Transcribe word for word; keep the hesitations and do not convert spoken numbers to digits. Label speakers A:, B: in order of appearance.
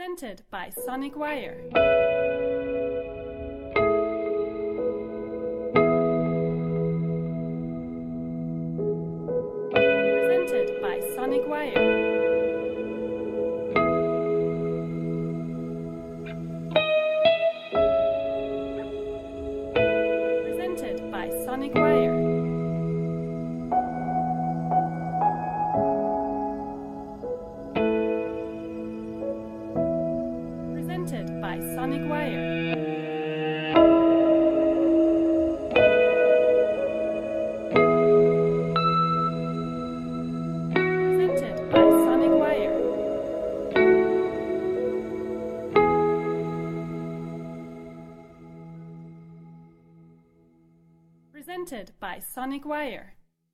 A: Presented by Sonic Wire. Presented by Sonic Wire. Presented by Sonic Wire. Presented by Sonic Wire. Presented by Sonic Wire. Presented by Sonic Wire.